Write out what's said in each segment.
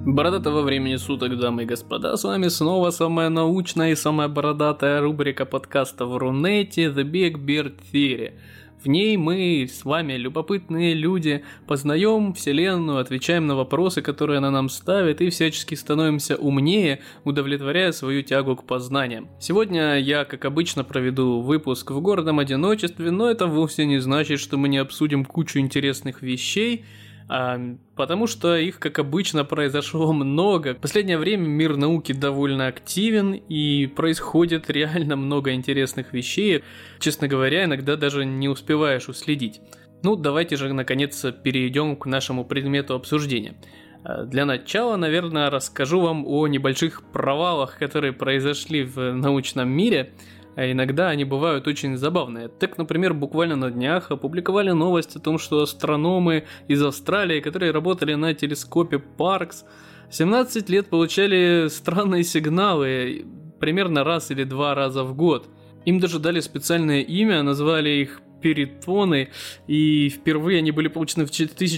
Бородатого времени суток, дамы и господа, с вами снова самая научная и самая бородатая рубрика подкаста в Рунете The Big Beard Theory. В ней мы с вами, любопытные люди, познаем вселенную, отвечаем на вопросы, которые она нам ставит, и всячески становимся умнее, удовлетворяя свою тягу к познаниям. Сегодня я, как обычно, проведу выпуск в гордом одиночестве, но это вовсе не значит, что мы не обсудим кучу интересных вещей, потому что их, как обычно, произошло много. В последнее время мир науки довольно активен и происходит реально много интересных вещей. Честно говоря, иногда даже не успеваешь уследить. Давайте же наконец перейдем к нашему предмету обсуждения. Для начала, наверное, расскажу вам о небольших провалах, которые произошли в научном мире. А иногда они бывают очень забавные. Так, например, буквально на днях опубликовали новость о том, что астрономы из Австралии, которые работали на телескопе Паркс, 17 лет получали странные сигналы примерно раз или два раза в год. Им даже дали специальное имя, назвали их перитоны, и впервые они были получены в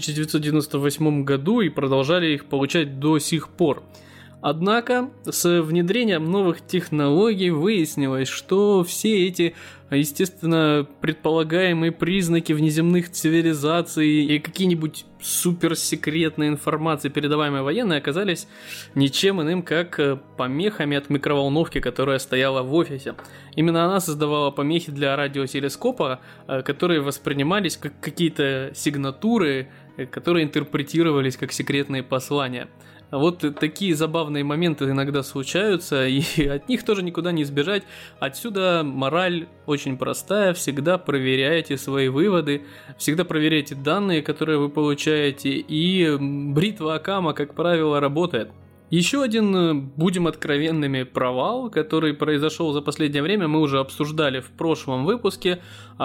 1998 году и продолжали их получать до сих пор. Однако, с внедрением новых технологий выяснилось, что все эти, естественно, предполагаемые признаки внеземных цивилизаций и какие-нибудь суперсекретные информации, передаваемые военные, оказались ничем иным, как помехами от микроволновки, которая стояла в офисе. Именно она создавала помехи для радиотелескопа, которые воспринимались как какие-то сигнатуры, которые интерпретировались как секретные послания. Вот такие забавные моменты иногда случаются, и от них тоже никуда не избежать. Отсюда мораль очень простая: всегда проверяйте свои выводы, всегда проверяйте данные, которые вы получаете, и бритва Оккама, как правило, работает. Еще один, будем откровенными, провал, который произошел за последнее время, мы уже обсуждали в прошлом выпуске,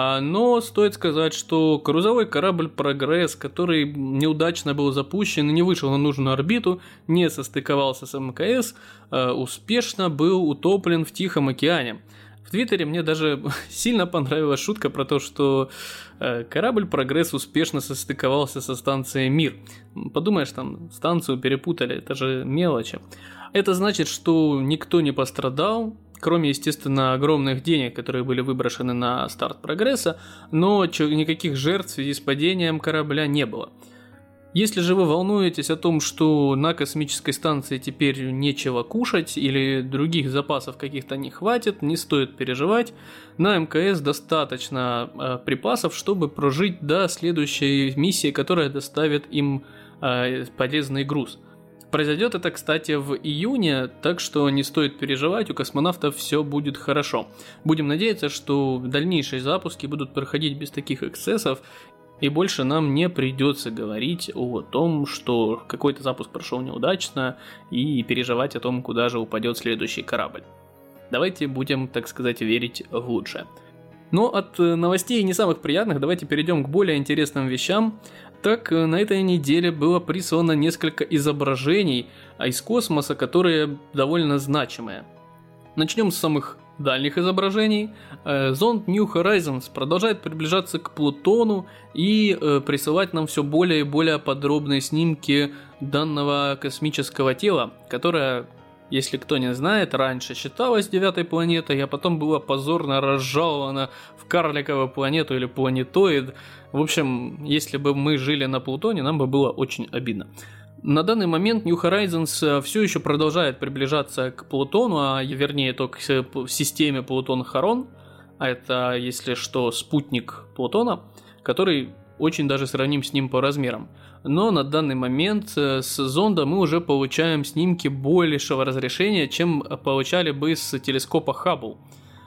но стоит сказать, что грузовой корабль «Прогресс», который неудачно был запущен и не вышел на нужную орбиту, не состыковался с МКС, успешно был утоплен в Тихом океане. В Твиттере мне даже сильно понравилась шутка про то, что корабль «Прогресс» успешно состыковался со станцией «Мир». Подумаешь, там станцию перепутали, это же мелочи. Это значит, что никто не пострадал, кроме, естественно, огромных денег, которые были выброшены на старт «Прогресса», но никаких жертв в связи с падением корабля не было. Если же вы волнуетесь о том, что на космической станции теперь нечего кушать или других запасов каких-то не хватит, не стоит переживать. На МКС достаточно припасов, чтобы прожить до следующей миссии, которая доставит им полезный груз. Произойдет это, кстати, в июне, так что не стоит переживать, у космонавтов все будет хорошо. Будем надеяться, что дальнейшие запуски будут проходить без таких эксцессов, и больше нам не придется говорить о том, что какой-то запуск прошел неудачно, и переживать о том, куда же упадет следующий корабль. Давайте будем, так сказать, верить в лучшее. Но от новостей не самых приятных давайте перейдем к более интересным вещам. Так, на этой неделе было прислано несколько изображений из космоса, которые довольно значимые. Начнем с самых дальних изображений. Зонд New Horizons продолжает приближаться к Плутону и присылать нам все более и более подробные снимки данного космического тела, которое, если кто не знает, раньше считалось девятой планетой, а потом было позорно разжаловано в карликовую планету или планетоид. В общем, если бы мы жили на Плутоне, нам бы было очень обидно. На данный момент New Horizons все еще продолжает приближаться к Плутону, а вернее то к системе Плутон-Харон, а это, если что, спутник Плутона, который очень даже сравним с ним по размерам. Но на данный момент с зонда мы уже получаем снимки большего разрешения, чем получали бы с телескопа Хаббл.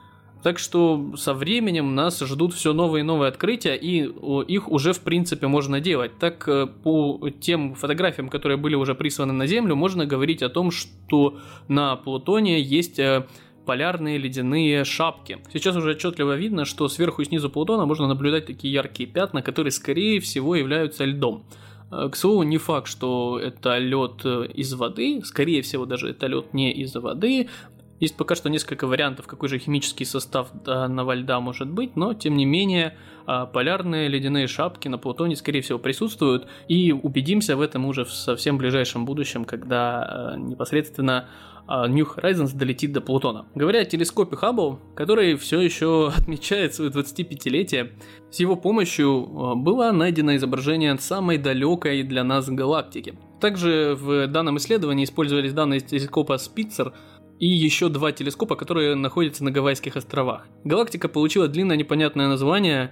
Так что со временем нас ждут все новые и новые открытия, и их уже в принципе можно делать. Так, по тем фотографиям, которые были уже присланы на Землю, можно говорить о том, что на Плутоне есть полярные ледяные шапки. Сейчас уже отчетливо видно, что сверху и снизу Плутона можно наблюдать такие яркие пятна, которые скорее всего являются льдом. К слову, не факт, что это лед из воды, скорее всего даже это лед не из воды. Есть пока что несколько вариантов, какой же химический состав данного льда может быть, но тем не менее полярные ледяные шапки на Плутоне, скорее всего, присутствуют, и убедимся в этом уже в совсем ближайшем будущем, когда непосредственно New Horizons долетит до Плутона. Говоря о телескопе Хаббл, который все еще отмечает свое 25-летие, с его помощью было найдено изображение самой далекой для нас галактики. Также в данном исследовании использовались данные телескопа Спитцер и еще 2 телескопа, которые находятся на Гавайских островах. Галактика получила длинное непонятное название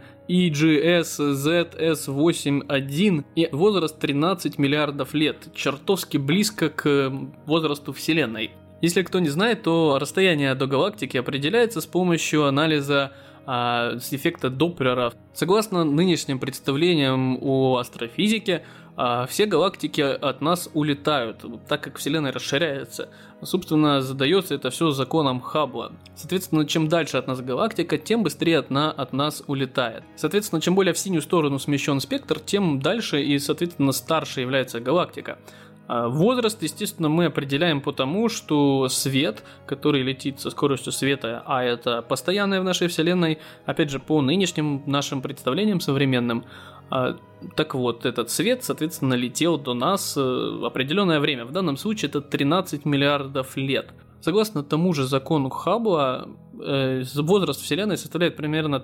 EGS-ZS81 и возраст 13 миллиардов лет, чертовски близко к возрасту Вселенной. Если кто не знает, то расстояние до галактики определяется с помощью анализа эффекта Доплера. Согласно нынешним представлениям о астрофизике, все галактики от нас улетают, так как Вселенная расширяется. Собственно, задается это все законом Хаббла. Соответственно, чем дальше от нас галактика, тем быстрее она от нас улетает. Соответственно, чем более в синюю сторону смещен спектр, тем дальше и, соответственно, старше является галактика. Возраст, естественно, мы определяем по тому, что свет, который летит со скоростью света, а это постоянное в нашей Вселенной, опять же, по нынешним нашим представлениям современным, так вот, этот свет, соответственно, летел до нас определенное время. В данном случае это 13 миллиардов лет. Согласно тому же закону Хаббла, возраст Вселенной составляет примерно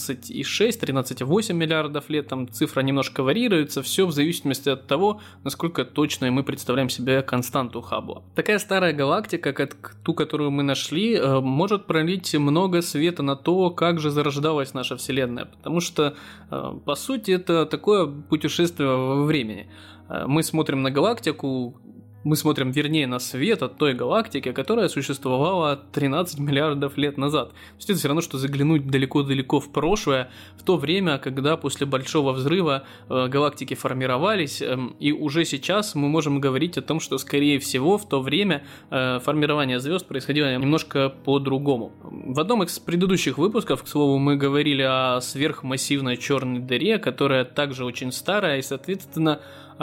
13,6-13,8 миллиардов лет. Там цифра немножко варьируется, все в зависимости от того, насколько точно мы представляем себе константу Хаббла. Такая старая галактика, как ту, которую мы нашли, может пролить много света на то, как же зарождалась наша Вселенная. Потому что, по сути, это такое путешествие во времени. Мы смотрим на галактику, вернее, на свет от той галактики, которая существовала 13 миллиардов лет назад. То есть это все равно, что заглянуть далеко-далеко в прошлое, в то время, когда после Большого взрыва галактики формировались, и уже сейчас мы можем говорить о том, что, скорее всего, в то время формирование звезд происходило немножко по-другому. В одном из предыдущих выпусков, к слову, мы говорили о сверхмассивной черной дыре, которая также очень старая, и, соответственно,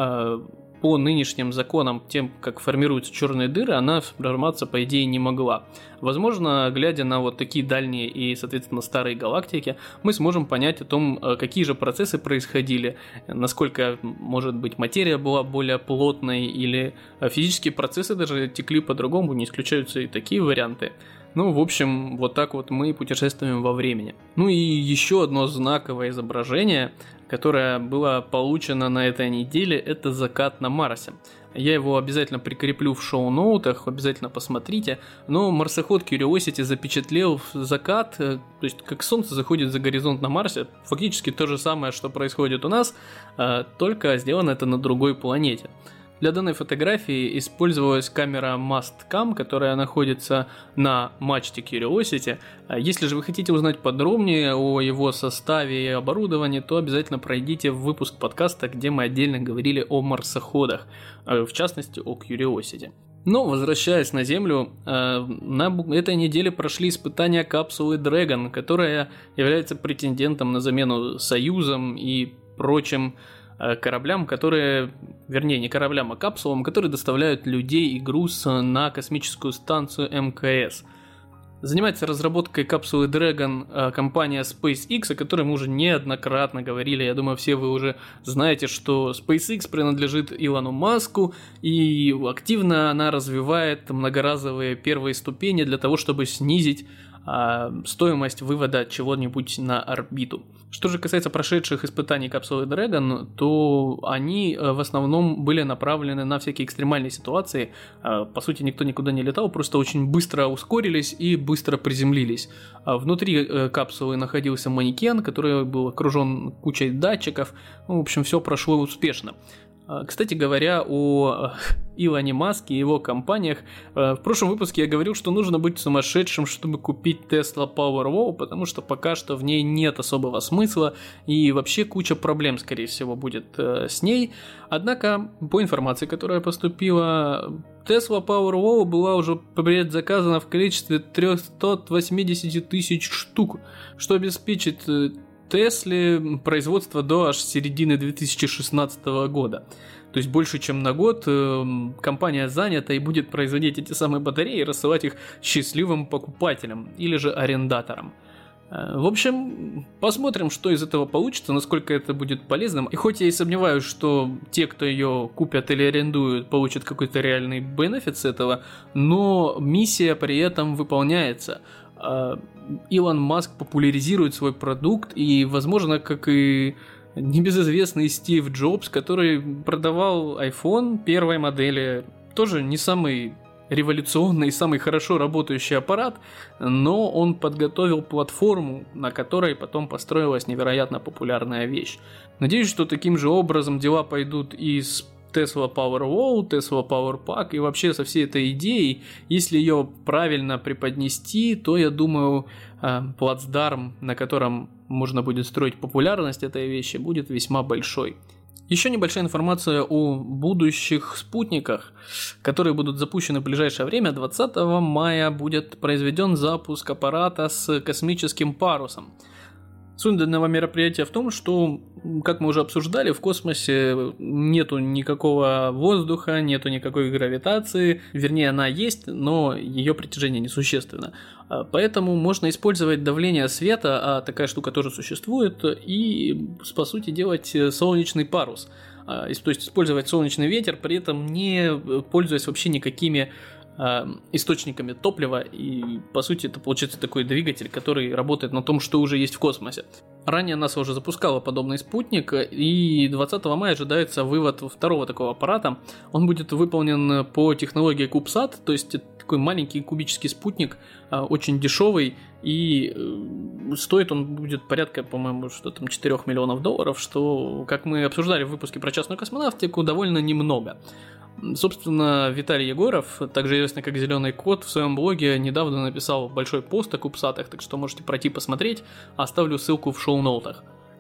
по нынешним законам, тем, как формируются черные дыры, она формироваться, по идее, не могла. Возможно, глядя на вот такие дальние и, соответственно, старые галактики, мы сможем понять о том, какие же процессы происходили, насколько, может быть, материя была более плотной, или физические процессы даже текли по-другому, не исключаются и такие варианты. Ну, в общем, вот так вот мы путешествуем во времени. Ну и еще одно знаковое изображение, которое было получено на этой неделе, это закат на Марсе. Я его обязательно прикреплю в шоу-ноутах, обязательно посмотрите. Но марсоход Curiosity запечатлел закат, то есть как Солнце заходит за горизонт на Марсе. Фактически то же самое, что происходит у нас, только сделано это на другой планете. Для данной фотографии использовалась камера Mastcam, которая находится на мачте Curiosity. Если же вы хотите узнать подробнее о его составе и оборудовании, то обязательно пройдите в выпуск подкаста, где мы отдельно говорили о марсоходах, в частности о Curiosity. Но, возвращаясь на Землю, на этой неделе прошли испытания капсулы Dragon, которая является претендентом на замену Союзом и прочим кораблям, не кораблям, а капсулам, которые доставляют людей и груз на космическую станцию МКС. Занимается разработкой капсулы Dragon компания SpaceX, о которой мы уже неоднократно говорили. Я думаю, все вы уже знаете, что SpaceX принадлежит Илону Маску, и активно она развивает многоразовые первые ступени для того, чтобы снизить стоимость вывода чего-нибудь на орбиту. Что же касается прошедших испытаний капсулы Dragon, то они в основном были направлены на всякие экстремальные ситуации. По сути, никто никуда не летал, просто очень быстро ускорились и быстро приземлились. Внутри капсулы находился манекен, который был окружен кучей датчиков. В общем, все прошло успешно. Кстати говоря, о Илоне Маске и его компаниях, в прошлом выпуске я говорил, что нужно быть сумасшедшим, чтобы купить Tesla Powerwall, потому что пока что в ней нет особого смысла и вообще куча проблем, скорее всего, будет с ней. Однако, по информации, которая поступила, Tesla Powerwall была уже предзаказана в количестве 380 тысяч штук, что обеспечит Тесле производство до аж середины 2016 года. То есть больше чем на год компания занята и будет производить эти самые батареи и рассылать их счастливым покупателям или же арендаторам. В общем, посмотрим, что из этого получится, насколько это будет полезным. И хоть я и сомневаюсь, что те, кто ее купят или арендуют, получат какой-то реальный бенефит с этого, но миссия при этом выполняется. Илон Маск популяризирует свой продукт, и, возможно, как и небезызвестный Стив Джобс, который продавал iPhone первой модели, тоже не самый революционный, самый хорошо работающий аппарат, но он подготовил платформу, на которой потом построилась невероятно популярная вещь. Надеюсь, что таким же образом дела пойдут и с Tesla Powerwall, Tesla Powerpack и вообще со всей этой идеей. Если ее правильно преподнести, то, я думаю, плацдарм, на котором можно будет строить популярность этой вещи, будет весьма большой. Еще небольшая информация о будущих спутниках, которые будут запущены в ближайшее время. 20 мая будет произведен запуск аппарата с космическим парусом. Суть данного мероприятия в том, что, как мы уже обсуждали, в космосе нету никакого воздуха, нету никакой гравитации, вернее она есть, но ее притяжение несущественно. Поэтому можно использовать давление света, а такая штука тоже существует, и, по сути, делать солнечный парус. То есть использовать солнечный ветер, при этом не пользуясь вообще никакими источниками топлива, и по сути это получается такой двигатель, который работает на том, что уже есть в космосе. Ранее НАСА уже запускала подобный спутник, и 20 мая ожидается вывод второго такого аппарата. Он будет выполнен по технологии CubeSat, то есть такой маленький кубический спутник, очень дешевый, и стоит он будет порядка, по-моему, что там $4 миллионов, что, как мы обсуждали в выпуске про частную космонавтику, довольно немного. Собственно, Виталий Егоров, также известный как Зеленый Кот, в своем блоге недавно написал большой пост о кубсатах, так что можете пройти посмотреть, оставлю ссылку в шоу-ноутах.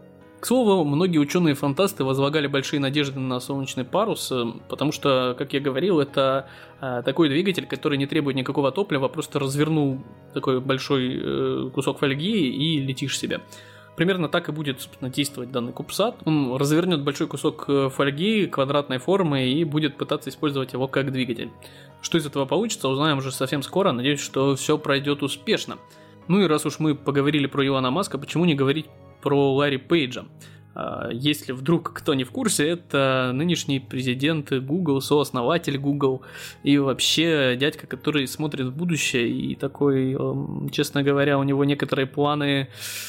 К слову, многие ученые-фантасты возлагали большие надежды на солнечный парус, потому что, как я говорил, это такой двигатель, который не требует никакого топлива, просто развернул такой большой кусок фольги и летишь себе. Примерно так и будет, собственно, действовать данный CubeSat. Он развернет большой кусок фольги квадратной формы и будет пытаться использовать его как двигатель. Что из этого получится, узнаем уже совсем скоро. Надеюсь, что все пройдет успешно. Ну и раз уж мы поговорили про Илона Маска, почему не говорить про Ларри Пейджа? Если вдруг кто не в курсе, это нынешний президент Google, сооснователь Google и вообще дядька, который смотрит в будущее и такой, честно говоря, у него некоторые планы,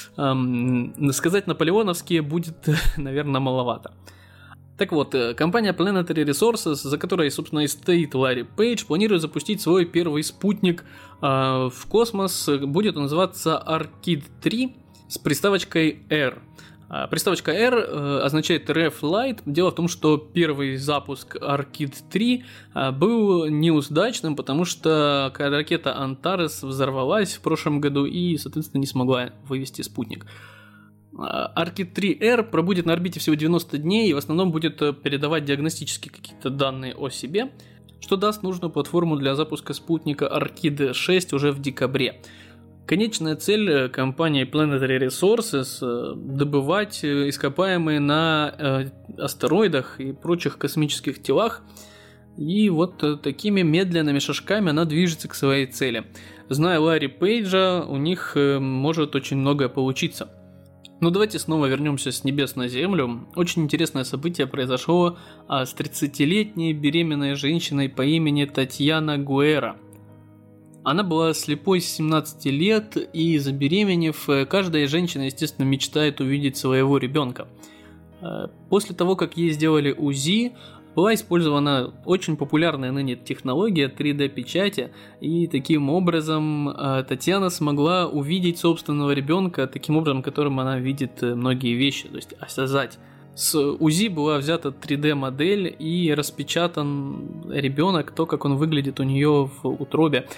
сказать наполеоновские будет, наверное, маловато. Так вот, компания Planetary Resources, за которой, собственно, и стоит Ларри Пейдж, планирует запустить свой первый спутник в космос. Будет он называться Orchid 3 с приставочкой R. Приставочка R означает Ref Light. Дело в том, что первый запуск Orchid 3 был неудачным, потому что ракета Antares взорвалась в прошлом году и, соответственно, не смогла вывести спутник. Orchid 3R пробудет на орбите всего 90 дней и в основном будет передавать диагностические какие-то данные о себе, что даст нужную платформу для запуска спутника Orchid 6 уже в декабре. Конечная цель компании Planetary Resources – добывать ископаемые на астероидах и прочих космических телах, и вот такими медленными шажками она движется к своей цели. Зная Ларри Пейджа, у них может очень многое получиться. Но давайте снова вернемся с небес на землю. Очень интересное событие произошло с 30-летней беременной женщиной по имени Татьяна Гуэра. Она была слепой с 17 лет, и забеременев, каждая женщина, естественно, мечтает увидеть своего ребенка. После того, как ей сделали УЗИ, была использована очень популярная ныне технология 3D-печати, и таким образом Татьяна смогла увидеть собственного ребенка таким образом, которым она видит многие вещи, то есть осязать. С УЗИ была взята 3D-модель и распечатан ребенок, то, как он выглядит у нее в утробе.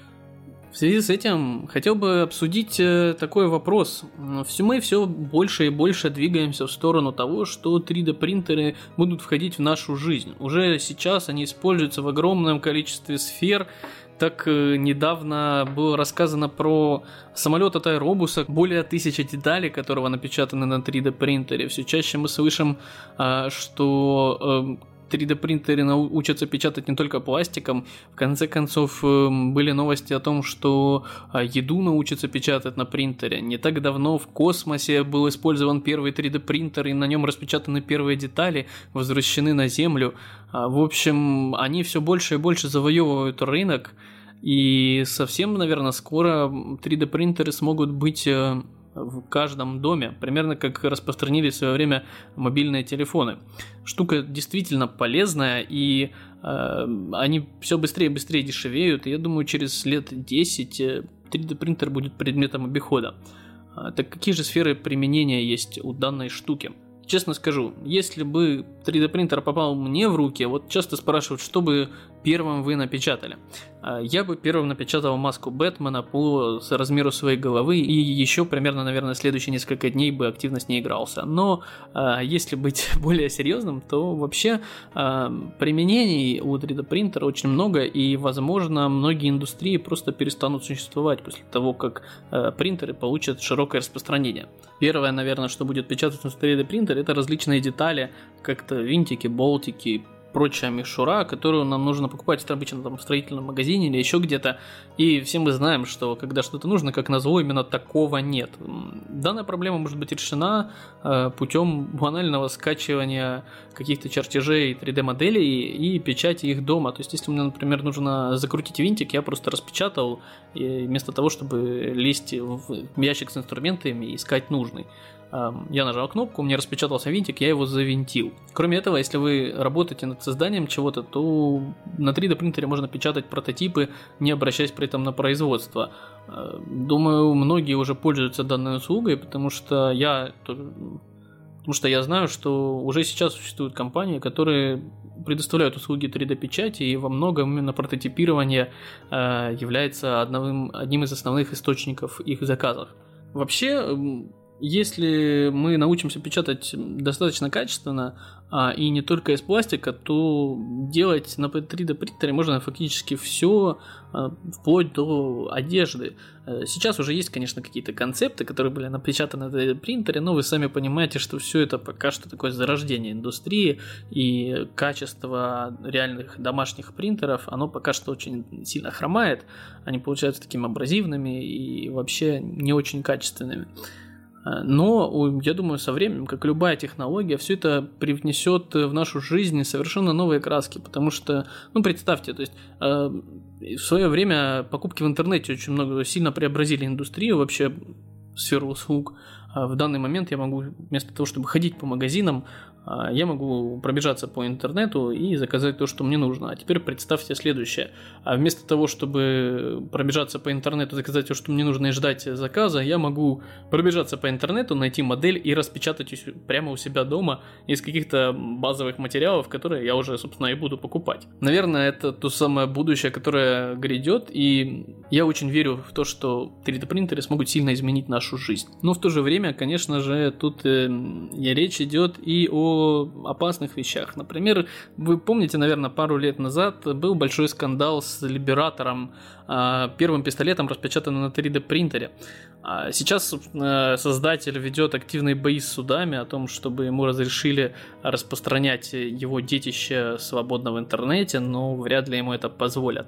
В связи с этим хотел бы обсудить такой вопрос. Мы все больше и больше двигаемся в сторону того, что 3D-принтеры будут входить в нашу жизнь. Уже сейчас они используются в огромном количестве сфер. Так недавно было рассказано про самолет от Аэробуса, более 1000 деталей, которого напечатаны на 3D-принтере. Все чаще мы слышим, что 3D-принтеры научатся печатать не только пластиком. В конце концов, были новости о том, что еду научатся печатать на принтере. Не так давно в космосе был использован первый 3D-принтер, и на нем распечатаны первые детали, возвращены на Землю. В общем, они все больше и больше завоевывают рынок, и совсем, наверное, скоро 3D-принтеры смогут быть в каждом доме, примерно как распространились в свое время мобильные телефоны. Штука действительно полезная, и они все быстрее и быстрее дешевеют, и я думаю, через лет 10 3D-принтер будет предметом обихода. Так какие же сферы применения есть у данной штуки? Честно скажу, если бы 3D-принтер попал мне в руки, вот часто спрашивают, что бы первым вы напечатали. Я бы первым напечатал маску Бэтмена по размеру своей головы и еще примерно, наверное, следующие несколько дней бы активно с ней игрался. Но если быть более серьезным, то вообще применений у 3D-принтера очень много, и, возможно, многие индустрии просто перестанут существовать после того, как принтеры получат широкое распространение. Первое, наверное, что будет печататься на 3D-принтере, это различные детали, как-то винтики, болтики, прочая мишура, которую нам нужно покупать обычно там в строительном магазине или еще где-то. И все мы знаем, что когда что-то нужно, как назло, именно такого нет. Данная проблема может быть решена путем банального скачивания каких-то чертежей 3D-моделей и печати их дома. То есть, если мне, например, нужно закрутить винтик, я просто распечатал, и вместо того, чтобы лезть в ящик с инструментами и искать нужный. Я нажал кнопку, у меня распечатался винтик, я его завинтил. Кроме этого, если вы работаете над созданием чего-то, то на 3D принтере можно печатать прототипы, не обращаясь при этом на производство. Думаю, многие уже пользуются данной услугой, потому что я знаю, что уже сейчас существуют компании, которые предоставляют услуги 3D-печати, и во многом именно прототипирование является одним из основных источников их заказов. Вообще, если мы научимся печатать достаточно качественно и не только из пластика, то делать на 3D принтере можно фактически все, вплоть до одежды. Сейчас уже есть, конечно, какие-то концепты, которые были напечатаны на 3D принтере, но вы сами понимаете, что все это пока что такое зарождение индустрии, и качество реальных домашних принтеров, оно пока что очень сильно хромает, они получаются такими абразивными и вообще не очень качественными. Но, я думаю, со временем, как и любая технология, все это привнесет в нашу жизнь совершенно новые краски, потому что, представьте, то есть в свое время покупки в интернете очень сильно преобразили индустрию, вообще сферу услуг. В данный момент я могу, вместо того, чтобы ходить по магазинам, я могу пробежаться по интернету и заказать то, что мне нужно. А теперь представьте следующее. Вместо того, чтобы пробежаться по интернету, заказать то, что мне нужно, и ждать заказа, я могу пробежаться по интернету, найти модель и распечатать прямо у себя дома из каких-то базовых материалов, которые я уже, собственно, и буду покупать. Наверное, это то самое будущее, которое грядет, и я очень верю в то, что 3D-принтеры смогут сильно изменить нашу жизнь. Но в то же время, конечно же, тут речь идет и о опасных вещах. Например, вы помните, наверное, пару лет назад был большой скандал с Либератором, первым пистолетом, распечатанным на 3D принтере. Сейчас создатель ведет активные бои с судами о том, чтобы ему разрешили распространять его детище свободно в интернете, но вряд ли ему это позволят.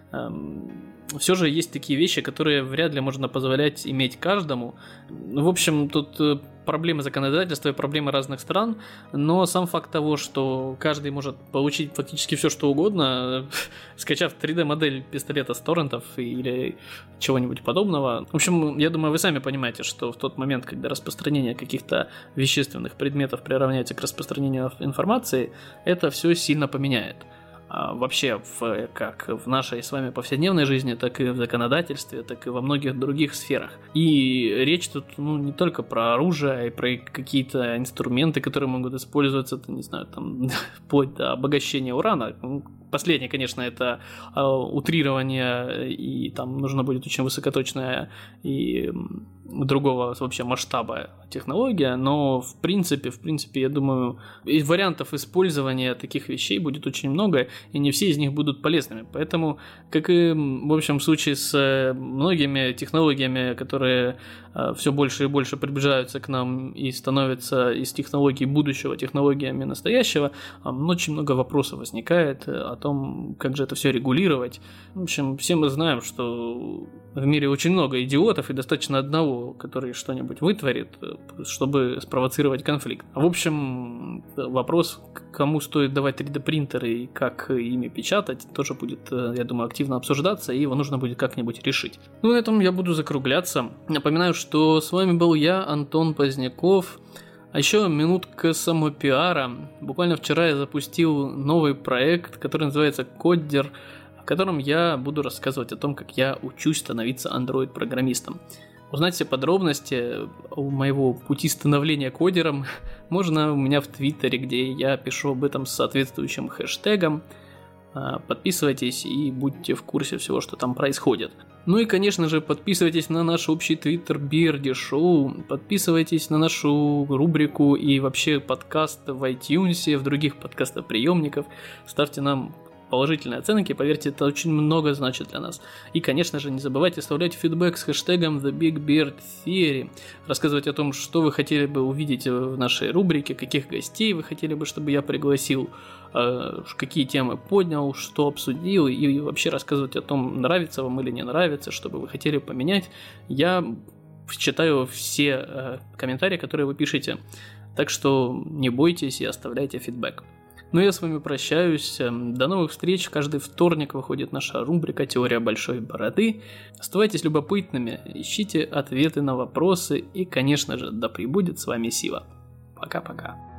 Все же есть такие вещи, которые вряд ли можно позволять иметь каждому. В общем, тут проблемы законодательства и проблемы разных стран, но сам факт того, что каждый может получить фактически все, что угодно, скачав 3D-модель пистолета с торрентов или чего-нибудь подобного. В общем, я думаю, вы сами понимаете, что в тот момент, когда распространение каких-то вещественных предметов приравняется к распространению информации, это все сильно поменяет. Вообще как в нашей с вами повседневной жизни, так и в законодательстве, так и во многих других сферах. И речь тут не только про оружие, а и про какие-то инструменты, которые могут использоваться, вплоть до обогащения урана. Последнее, конечно, это утрирование, и там нужно будет очень высокоточное и другого вообще масштаба технология, но в принципе, я думаю, и вариантов использования таких вещей будет очень много, и не все из них будут полезными. Поэтому, как и в общем в случае с многими технологиями, которые все больше и больше приближаются к нам и становятся из технологий будущего технологиями настоящего, очень много вопросов возникает о том, как же это все регулировать. В общем, все мы знаем, что в мире очень много идиотов, и достаточно одного, который что-нибудь вытворит, чтобы спровоцировать конфликт. В общем, вопрос, кому стоит давать 3D-принтеры и как ими печатать, тоже будет, я думаю, активно обсуждаться, и его нужно будет как-нибудь решить. Ну, на этом я буду закругляться. Напоминаю, что с вами был я, Антон Поздняков. А еще минутка самопиара. Буквально вчера я запустил новый проект, который называется Коддер, в котором я буду рассказывать о том, как я учусь становиться Android-программистом. Узнать все подробности моего пути становления кодером можно у меня в Твиттере, где я пишу об этом с соответствующим хэштегом. Подписывайтесь и будьте в курсе всего, что там происходит. Ну и, конечно же, подписывайтесь на наш общий твиттер Берди Шоу, подписывайтесь на нашу рубрику и вообще подкаст в iTunes, в других подкастоприемниках, ставьте нам положительные оценки, поверьте, это очень много значит для нас. И, конечно же, не забывайте оставлять фидбэк с хэштегом TheBigBeardTheory, рассказывать о том, что вы хотели бы увидеть в нашей рубрике, каких гостей вы хотели бы, чтобы я пригласил, какие темы поднял, что обсудил, и вообще рассказывать о том, нравится вам или не нравится, что бы вы хотели поменять. Я читаю все комментарии, которые вы пишете, так что не бойтесь и оставляйте фидбэк. Ну, я с вами прощаюсь. До новых встреч. Каждый вторник выходит наша рубрика «Теория большой бороды». Оставайтесь любопытными, ищите ответы на вопросы и, конечно же, да пребудет с вами сила. Пока-пока.